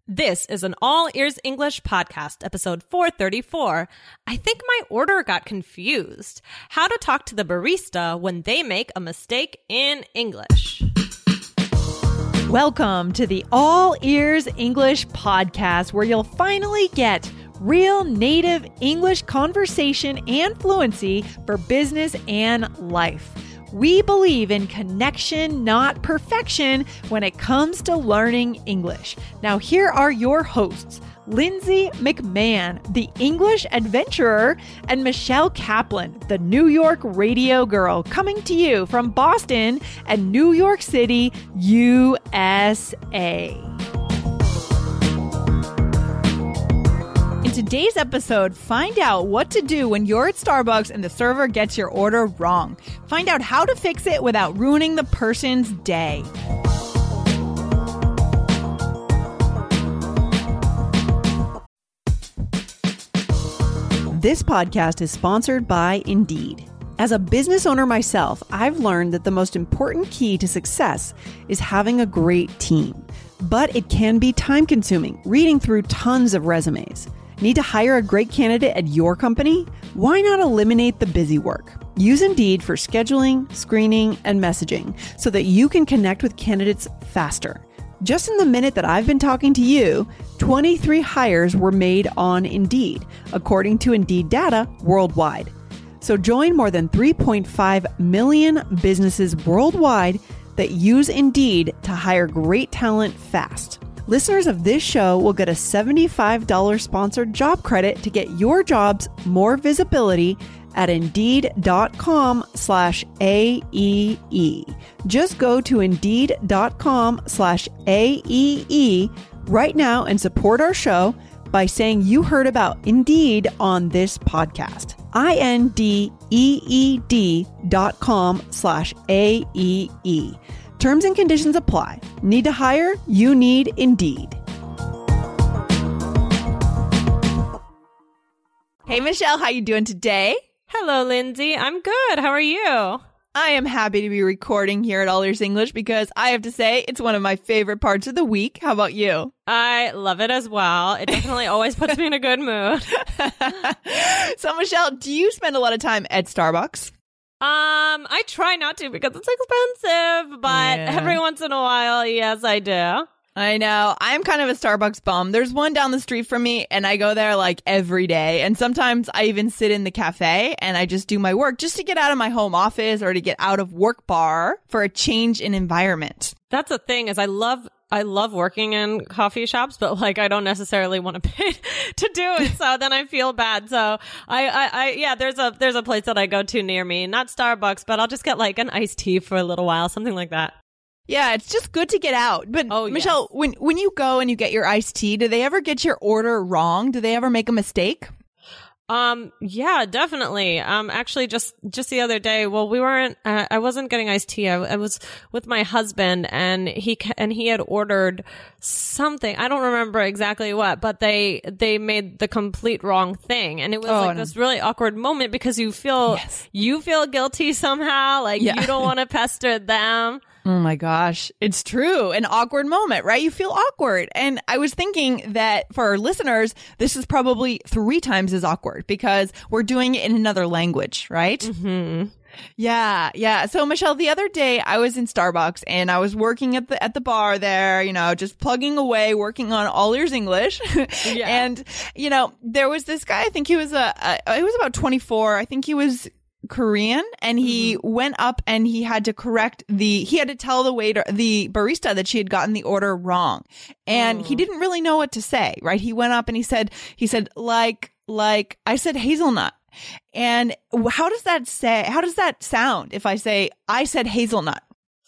This is an All Ears English podcast, episode 434. I think my order got confused. How to talk to the barista when they make a mistake in English. Welcome to the All Ears English podcast, where you'll finally get real native English conversation and fluency for business and life. We believe in connection, not perfection, when it comes to learning English. Now, here are your hosts, Lindsay McMahon, the English adventurer, and Michelle Kaplan, the New York radio girl, coming to you from Boston and New York City, USA. In today's episode, find out what to do when you're at Starbucks and the server gets your order wrong. Find out how to fix it without ruining the person's day. This podcast is sponsored by Indeed. As a business owner myself, I've learned that the most important key to success is having a great team. But it can be time-consuming, reading through tons of resumes. Need to hire a great candidate at your company? Why not eliminate the busy work? Use Indeed for scheduling, screening, and messaging so that you can connect with candidates faster. Just in the minute that I've been talking to you, 23 hires were made on Indeed, according to Indeed data worldwide. So join more than 3.5 million businesses worldwide that use Indeed to hire great talent fast. Listeners of this show will get a $75 sponsored job credit to get your jobs more visibility at Indeed.com/AEE. Just go to Indeed.com/AEE right now and support our show by saying you heard about Indeed on this podcast. INDEED.com/AEE. Terms and conditions apply. Need to hire? You need Indeed. Hey, Michelle, how you doing today? Hello, Lindsay. I'm good. How are you? I am happy to be recording here at All Ears English because I have to say it's one of my favorite parts of the week. How about you? I love it as well. It definitely always puts me in a good mood. So, Michelle, do you spend a lot of time at Starbucks? I try not to because it's expensive, but every once in a while, yes, I do. I know. I'm kind of a Starbucks bum. There's one down the street from me and I go there like every day. And sometimes I even sit in the cafe and I just do my work just to get out of my home office or to get out of work bar for a change in environment. That's the thing is I love working in coffee shops, but like I don't necessarily want to pay to do it. So then I feel bad. So there's a place that I go to near me, not Starbucks, but I'll just get like an iced tea for a little while, something like that. Yeah, it's just good to get out. But Michelle, yes. when you go and you get your iced tea, do they ever get your order wrong? Do they ever make a mistake? Yeah, definitely. Actually just the other day, well, I wasn't getting iced tea. I was with my husband and he had ordered something. I don't remember exactly what, but they made the complete wrong thing. And it was this really awkward moment because you feel guilty somehow. Like you don't want to pester them. Oh my gosh. It's true. An awkward moment, right? You feel awkward. And I was thinking that for our listeners, this is probably 3 times as awkward because we're doing it in another language, right? Mm-hmm. Yeah. So Michelle, the other day I was in Starbucks and I was working at the bar there, just plugging away, working on All Ears English. Yeah. And, there was this guy, I think he was he was about 24. I think he was Korean, and he went up and he had to tell the barista that she had gotten the order wrong. And he didn't really know what to say, right? He went up and he said, like, I said hazelnut. And how does that sound if I say, I said hazelnut?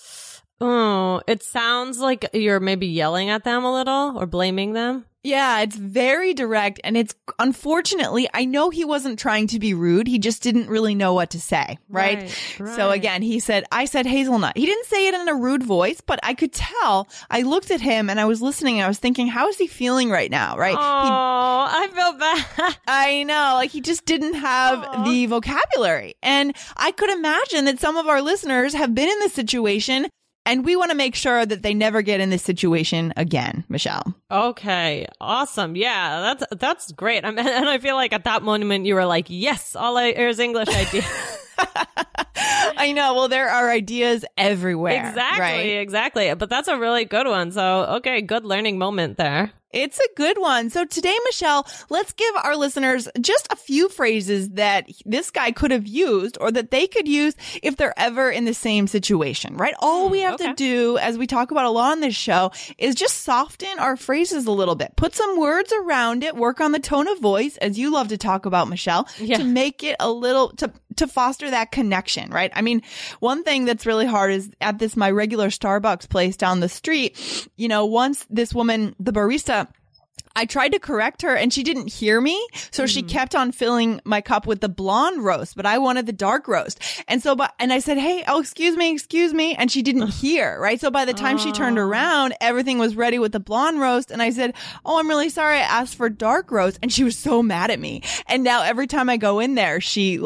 Oh, it sounds like you're maybe yelling at them a little or blaming them. Yeah, it's very direct. And it's unfortunately, I know he wasn't trying to be rude. He just didn't really know what to say. Right. So again, he said, I said hazelnut. He didn't say it in a rude voice, but I could tell. I looked at him and I was listening and I was thinking, how is he feeling right now? Right. Oh, I feel bad. I know. Like he just didn't have the vocabulary. And I could imagine that some of our listeners have been in this situation And we want to make sure that they never get in this situation again, Michelle. Okay. Awesome. Yeah, that's great. And I feel like at that moment you were like, yes, all there's English idea. I know. Well, there are ideas everywhere. Exactly. Right? Exactly. But that's a really good one. So, okay, good learning moment there. It's a good one. So today, Michelle, let's give our listeners just a few phrases that this guy could have used or that they could use if they're ever in the same situation, right? All we have to do, as we talk about a lot on this show, is just soften our phrases a little bit. Put some words around it, work on the tone of voice, as you love to talk about, Michelle, to make it a little, to foster that connection, right? I mean, one thing that's really hard is at my regular Starbucks place down the street, once this woman, the barista, I tried to correct her and she didn't hear me. So she kept on filling my cup with the blonde roast, but I wanted the dark roast. And I said, hey, excuse me. And she didn't hear, right? So by the time she turned around, everything was ready with the blonde roast. And I said, oh, I'm really sorry. I asked for dark roast. And she was so mad at me. And now every time I go in there, she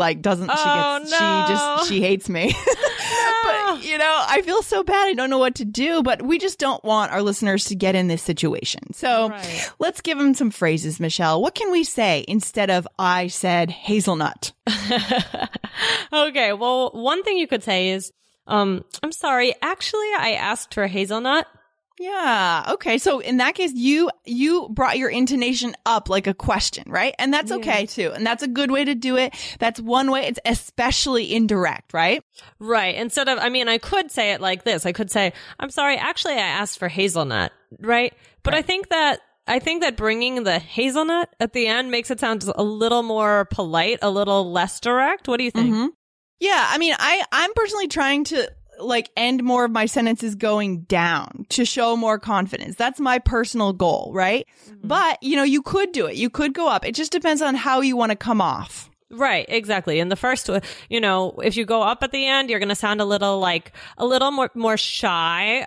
hates me. But, I feel so bad. I don't know what to do, but we just don't want our listeners to get in this situation. So let's give them some phrases, Michelle. What can we say instead of I said hazelnut? Okay. Well, one thing you could say is, I'm sorry. Actually, I asked for hazelnut. Yeah. Okay. So in that case, you brought your intonation up like a question, right? And that's okay too. And that's a good way to do it. That's one way. It's especially indirect, right? Right. Instead of, I could say it like this. I could say, I'm sorry. Actually, I asked for hazelnut. Right. But I think that bringing the hazelnut at the end makes it sound a little more polite, a little less direct. What do you think? Mm-hmm. Yeah. I'm personally trying to end more of my sentences going down to show more confidence. That's my personal goal, right? Mm-hmm. But, you could do it. You could go up. It just depends on how you want to come off. Right, exactly. And the first, if you go up at the end, you're going to sound a little more shy,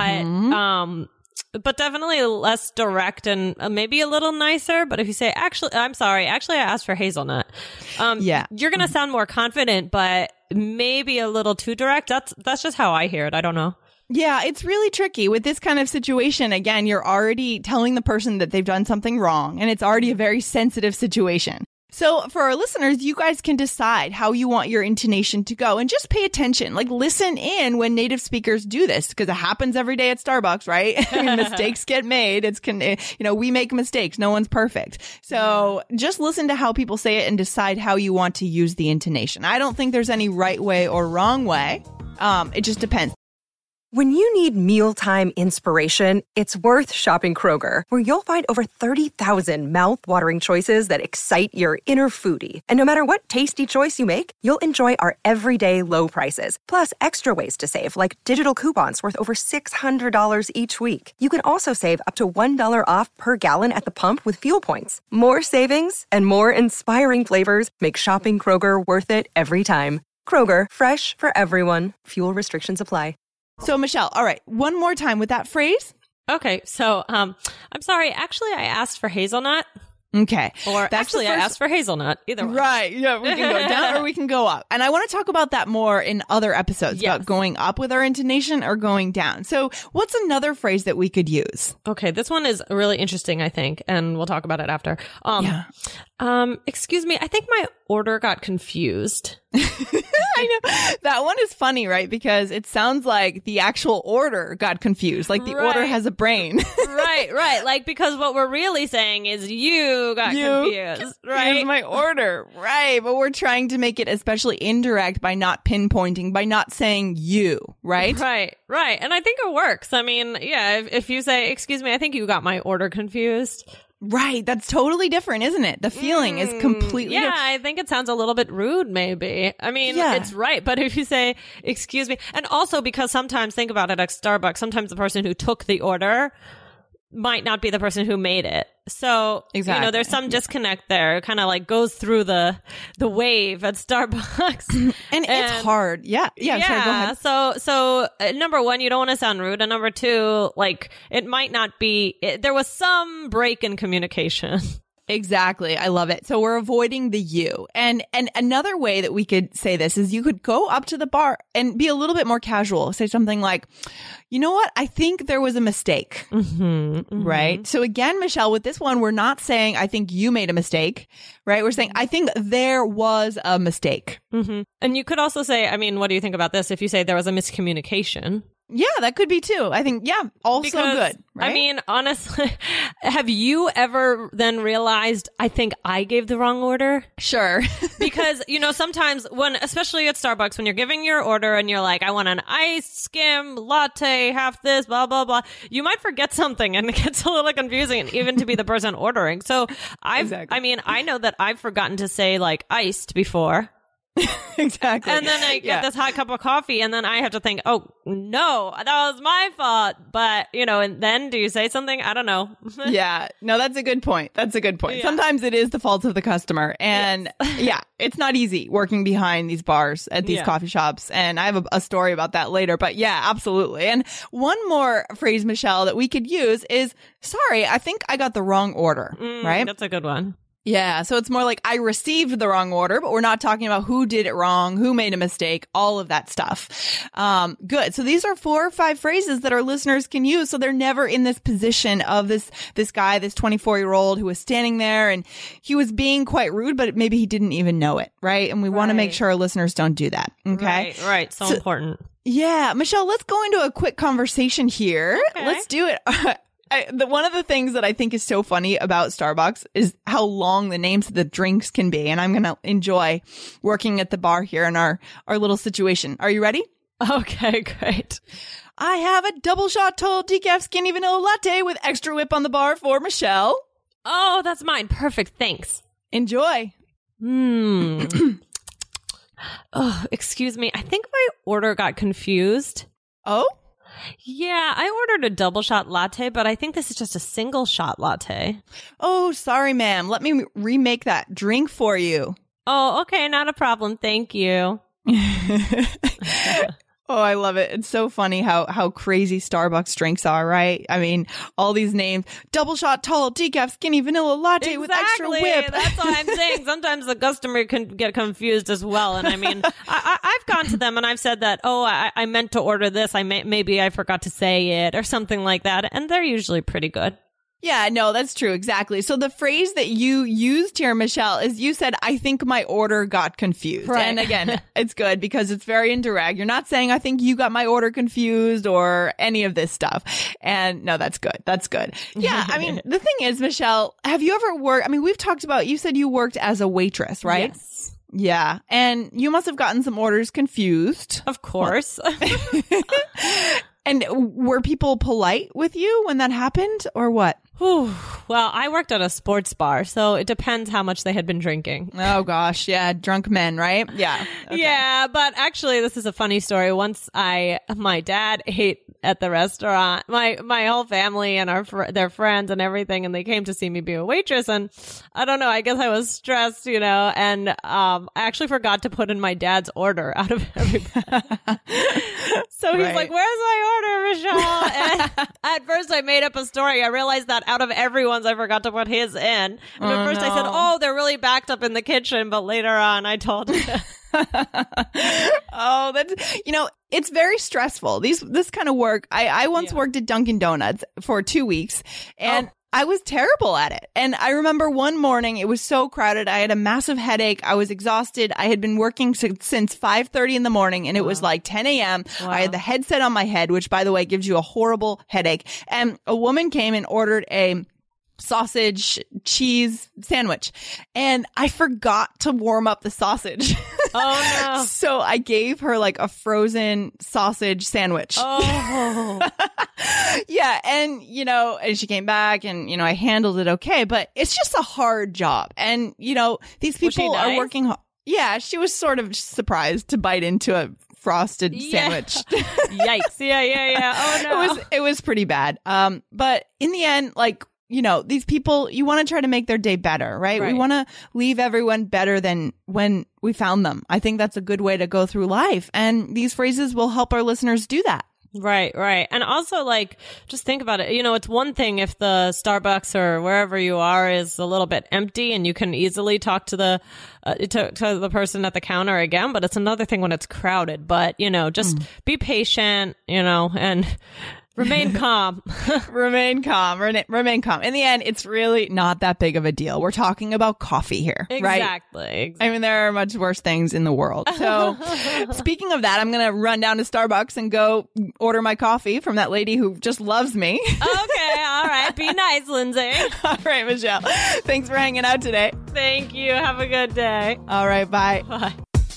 but definitely less direct and maybe a little nicer. But if you say, I'm sorry, I asked for hazelnut. You're going to sound more confident, but maybe a little too direct. That's just how I hear it. I don't know. Yeah, it's really tricky with this kind of situation. Again, you're already telling the person that they've done something wrong, and it's already a very sensitive situation. So for our listeners, you guys can decide how you want your intonation to go and just pay attention. Listen in when native speakers do this because it happens every day at Starbucks, right? Mistakes get made. We make mistakes. No one's perfect. So just listen to how people say it and decide how you want to use the intonation. I don't think there's any right way or wrong way. It just depends. When you need mealtime inspiration, it's worth shopping Kroger, where you'll find over 30,000 mouth-watering choices that excite your inner foodie. And no matter what tasty choice you make, you'll enjoy our everyday low prices, plus extra ways to save, like digital coupons worth over $600 each week. You can also save up to $1 off per gallon at the pump with fuel points. More savings and more inspiring flavors make shopping Kroger worth it every time. Kroger, fresh for everyone. Fuel restrictions apply. So, Michelle, all right, one more time with that phrase. Okay, so I'm sorry. Actually, I asked for hazelnut. Okay. Or actually, I asked for hazelnut. Either way. Right. Yeah, we can go down or we can go up. And I want to talk about that more in other episodes, about going up with our intonation or going down. So what's another phrase that we could use? Okay, this one is really interesting, I think, and we'll talk about it after. Excuse me, I think my order got confused. I know. That one is funny, right? Because it sounds like the actual order got confused. Like the order has a brain. Right. Because what we're really saying is you got confused, right? Here's my order. Right. But we're trying to make it especially indirect by not pinpointing, by not saying you, right? Right. And I think it works. If you say, excuse me, I think you got my order confused. Right. That's totally different, isn't it? The feeling is completely different. I think it sounds a little bit rude, maybe. It's right. But if you say, excuse me, and also because sometimes, think about it at Starbucks, sometimes the person who took the order might not be the person who made it. So, there's some disconnect there. It kind of goes through the wave at Starbucks. and it's hard. Yeah. Sorry, go ahead. So number one, you don't want to sound rude. And number two, it might not be, there was some break in communication. Exactly. I love it. So we're avoiding the you. And another way that we could say this is you could go up to the bar and be a little bit more casual. Say something like, you know what? I think there was a mistake. Right? So again, Michelle, with this one, we're not saying, I think you made a mistake, right? We're saying, I think there was a mistake. And you could also say, I mean, what do you think about this? If you say there was a miscommunication. Yeah, that could be too. I think, yeah, also Because, good. Right? I mean, honestly, have you ever then realized, I think I gave the wrong order? Sure. Because, you know, sometimes when, especially at Starbucks, when you're giving your order and you're like, I want an iced skim latte, half this, blah, blah, blah, you might forget something and it gets a little confusing, even to be the person ordering. So I mean, I know that I've forgotten to say like iced before. Exactly. And then I get this hot cup of coffee and then I have to think, oh, no, that was my fault. But, you know, and then do you say something? I don't know. Yeah. No, that's a good point. That's a good point. Yeah. Sometimes it is the fault of the customer. And yeah, it's not easy working behind these bars at these coffee shops. And I have a story about that later. But yeah, absolutely. And one more phrase, Michelle, that we could use is, sorry, I think I got the wrong order. Right? That's a good one. Yeah. So it's more like I received the wrong order, but we're not talking about who did it wrong, who made a mistake, all of that stuff. Good. So these are 4 or 5 phrases that our listeners can use. So they're never in this position of this guy, this 24-year-old who was standing there and he was being quite rude, but maybe he didn't even know it. Right. And we want to make sure our listeners don't do that. Okay. Right. So important. Yeah. Michelle, let's go into a quick conversation here. Okay. Let's do it. One of the things that I think is so funny about Starbucks is how long the names of the drinks can be. And I'm going to enjoy working at the bar here in our little situation. Are you ready? Okay, great. I have a double shot tall decaf skinny vanilla latte with extra whip on the bar for Michelle. Oh, that's mine. Perfect. Thanks. Enjoy. Oh, excuse me. I think my order got confused. Oh? Yeah, I ordered a double shot latte, but I think this is just a single shot latte. Oh, sorry, ma'am. Let me remake that drink for you. Oh, okay. Not a problem. Thank you. Oh, I love it. It's so funny how crazy Starbucks drinks are, right? I mean, all these names, double shot tall, decaf, skinny, vanilla latte with extra whip. That's what I'm saying. Sometimes the customer can get confused as well. And I mean, I've gone to them and I've said that, oh, I meant to order this. Maybe I forgot to say it or something like that. And they're usually pretty good. Yeah, no, that's true. Exactly. So the phrase that you used here, Michelle, is you said, I think my order got confused. Right. And again, it's good because it's very indirect. You're not saying, I think you got my order confused or any of this stuff. And no, that's good. That's good. Yeah. I mean, the thing is, Michelle, have you ever worked? I mean, we've talked about, you said you worked as a waitress, right? Yes. Yeah. And you must have gotten some orders confused. Of course. And were people polite with you when that happened or what? Well, I worked at a sports bar, so it depends how much they had been drinking. Oh, gosh. Yeah. Drunk men, right? Yeah. Okay. Yeah, but actually, this is a funny story. Once my dad ate at the restaurant, my whole family and their friends and everything, and they came to see me be a waitress. And I don't know, I guess I was stressed, you know, and I actually forgot to put in my dad's order out of everybody. So he's like, where's my order, Michelle? And at first I made up a story. I realized that out of everyone's, I forgot to put his in. And at first I said, oh, they're really backed up in the kitchen. But later on, I told him. Oh, that's, you know, it's very stressful. This kind of work. I once worked at Dunkin' Donuts for 2 weeks and I was terrible at it. And I remember one morning, it was so crowded. I had a massive headache. I was exhausted. I had been working since 5:30 in the morning and it was like 10 a.m. I had the headset on my head, which by the way, gives you a horrible headache. And a woman came and ordered a sausage cheese sandwich and I forgot to warm up the sausage. Oh no. So I gave her like a frozen sausage sandwich. Oh. Yeah. And, you know, and she came back and, you know, I handled it okay, but it's just a hard job. And, you know, these people are working hard. Yeah. She was sort of surprised to bite into a frosted sandwich. Yikes. Yeah. Oh no. It was pretty bad. But in the end, like, you know, these people, you want to try to make their day better, right? We want to leave everyone better than when we found them. I think that's a good way to go through life. And these phrases will help our listeners do that. Right, right. And also, like, just think about it. You know, it's one thing if the Starbucks or wherever you are is a little bit empty and you can easily talk to the to the person at the counter again, but it's another thing when it's crowded. But, you know, just be patient, you know, and remain calm. Remain calm. Remain calm. In the end, it's really not that big of a deal. We're talking about coffee here, right? Exactly. I mean, there are much worse things in the world. So speaking of that, I'm going to run down to Starbucks and go order my coffee from that lady who just loves me. Okay. All right. Be nice, Lindsay. All right, Michelle. Thanks for hanging out today. Thank you. Have a good day. All right. Bye. Bye.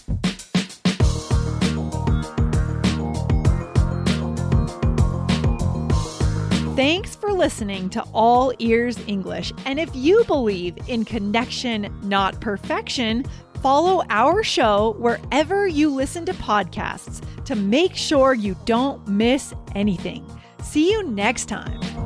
Thanks for listening to All Ears English. And if you believe in connection, not perfection, follow our show wherever you listen to podcasts to make sure you don't miss anything. See you next time.